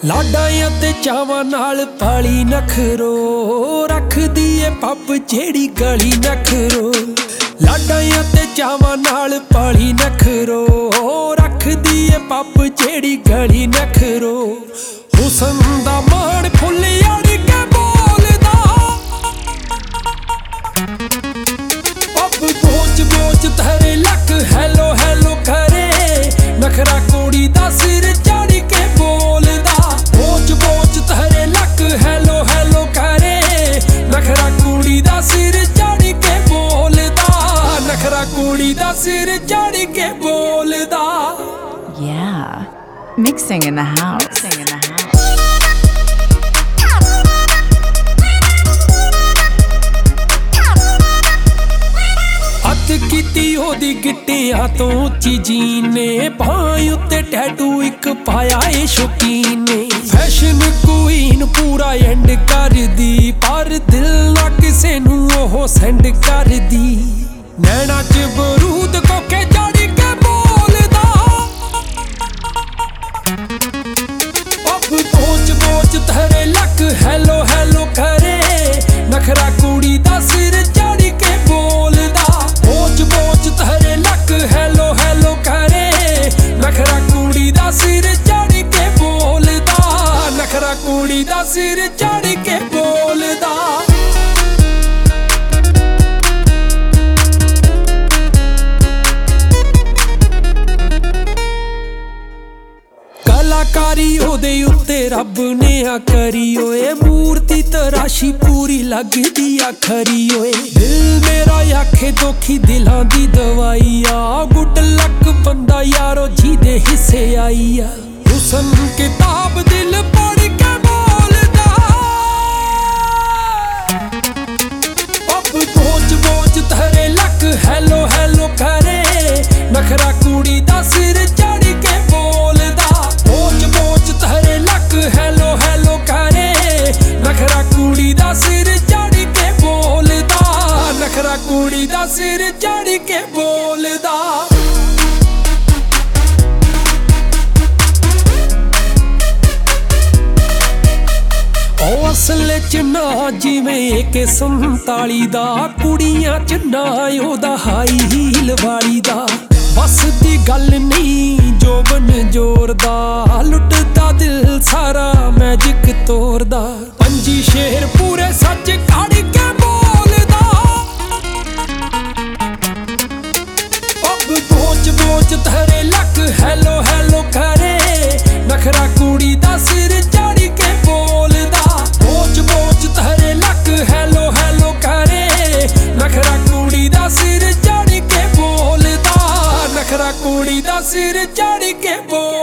ਲਾਡਾਂ ਤੇ ਚਾਵਾਂ ਨਾਲ ਪਾਲੀ ਨਖਰੋ ਰੱਖਦੀ ਏ ਪੱਪ ਜਿਹੜੀ ਗਲੀ ਨਖਰੋ। ਲਾਡਾਂ ਤੇ ਚਾਵਾਂ ਨਾਲ ਪਾਲੀ ਨਖਰੋ ਰੱਖਦੀ ਏ ਪੱਪ ਜਿਹੜੀ ਗਲੀ ਨਖਰੋ। ਹੁਸਨ ਦਾ ਮਾਣ ਫੁੱਲ ਅੜ ਕੇ ਬੋਲਦਾ ਪੱਪ ਬੋਚ ਬੋਚ ਤੇਰੇ ਲੱਕ ਹੈਲੋ ਹੈਲੋ ਕਰੇ। ਨਖਰਾ ਕੁੜੀ ਦਾ ਸਿਰ ਚੜ ਕੇ ਬੋਲਦਾ ਬੋਚ ਬੋਚ ਤੇਰੇ ਲੱਕ ਹੈਲੋ ਹੈਲੋ ਕਰੇ। ਨਖਰਾ ਕੁੜੀ ਦਾ ਸਿਰ ਚੜ ਕੇ ਬੋਲਦਾ ਨਖਰਾ ਕੁੜੀ ਦਾ ਸਿਰ ਚੜ ਕੇ ਬੋਲਦਾ। Yeah, mixing in the house. ਹੱਥ ਕੀਤੀ ਉਹਦੀ ਗਿੱਟਿਆਂ ਤੋਂ ਉੱਚੀ ਜੀਨ ਨੇ। ਬਾਂਹ ਉੱਤੇ ਟੈਟੂ ਇੱਕ ਪਾਇਆ ਏ ਸ਼ੌਕੀਨ ਨੇ। ਫੈਸ਼ਨ ਕੁਈਨ ਪੂਰਾ ਐਂਡ ਕਰਦੀ ਪਰ ਦਿਲ ਨਾ ਕਿਸੇ ਨੂੰ ਉਹ ਸੈਂਡ ਕਰਦੀ। ਨੈਣਾ ਚ ਬਰੂਦ ਕੋਕੇ ਚੜ ਕੇ ਬੋਲਦਾ ਪੱਪ ਬੋਚ ਬੋਚ ਤੇਰੇ ਲੱਕ ਹੈਲੋ ਹੈਲੋ ਕਰੇ। ਨਖਰਾ ਕੁੜੀ ਦਾ ਸਿਰ ਚੜ ਕੇ ਬੋਲਦਾ ਬੋਚ ਬੋਚ ਤੇਰੇ ਲੱਕ ਹੈਲੋ ਹੈਲੋ ਕਰੇ। ਨਖਰਾ ਕੁੜੀ ਦਾ ਸਿਰ ਚੜ ਕੇ ਬੋਲਦਾ ਨਖਰਾ ਕੁੜੀ ਦਾ ਸਿਰ ਚੜ ਕੇ ਬੋਲਦਾ। ਕਲਾਕਾਰੀ ਉਹਦੇ ਉੱਤੇ ਰੱਬ ਨੇ ਆ ਕਰੀ ਓਏ। ਮੂਰਤੀ ਤਰਾਸ਼ੀ ਪੂਰੀ ਲੱਗਦੀ ਆ ਖਰੀ ਓਏ। ਦਿਲ ਮੇਰਾ ਆਖੇ ਦੁਖੀ ਦਿਲਾਂ ਦੀ ਦਵਾਈ ਆ। ਗੁੱਡ ਲੱਕ ਬੰਦਾ ਯਾਰੋ ਜਿਹਦੇ ਹਿੱਸੇ ਆਈ ਆ। ਹੁਸਨ ਕਿਤਾਬ ਦਿਲ ਪੜ੍ਹ ਕੇ ਬੋਲਦਾ ਪੱਪ ਬੋਚ ਬੋਚ ਤੇਰੇ ਲੱਕ ਹੈਲੋ ਹੈਲੋ ਕਰੇ। ਨਖਰਾ ਕੁੜੀ ਦਾ ਸਿਰ ਚੜ ਕੇ ਬੋਲਦਾ ਬੋਚ ਬੋਚ ਤੇਰੇ ਲੱਕ ਹੈਲੋ ਹੈਲੋ ਕਰੇ। ਨਖਰਾ ਕੁੜੀ ਦਾ ਸਿਰ ਚੜ ਕੇ ਬੋਲਦਾ ਨਖਰਾ ਕੁੜੀ ਦਾ ਸਿਰ ਚੜ ਕੇ ਬੋਲਦਾ। ਉਹ ਅਸਲ ਚ ਨਾ ਜਿਵੇਂ ਕਿ 47 ਦਾ ਕੁੜੀਆਂ ਚ ਨਾ ਉਹਦਾ ਹਾਈ ਹੀਲ ਵਾਲੀ ਦਾ। ਬਸ ਦੀ ਗੱਲ ਨਹੀਂ ਜੋਬਨ ਜ਼ੋਰ ਦਾ ਲੁੱਟਦਾ ਦਿਲ ਸਾਰਾ ਮੈਜਿਕ ਤੋਰਦਾ। ਪੰਜੀ ਸ਼ੇਰ ਪੂਰੇ ਸੱਚ ਕੱਢ ਕੇ ਬੋਲਦਾ ਪੱਪ ਬੋਚ ਬੋਚ ਤੇਰੇ ਲੱਕ ਹੈਲੋ ਹੈਲੋ ਕਰੇ। ਨਖਰਾ ਕੁੜੀ ਦਾ ਸਿਰ ਚੜ ਕੇ ਬੋਲਦਾ ਬੋਚ ਬੋਚ ਤੇਰੇ ਲੱਕ ਹੈਲੋ ਹੈਲੋ ਕਰੇ। ਨਖਰਾ ਕੁੜੀ ਦਾ ਸਿਰ ਚੜ ਕੇ ਬੋਲਦਾ ਨਖਰਾ ਕੁੜੀ ਦਾ ਸਿਰ ਚੜ ਕੇ ਬੋਲਦਾ।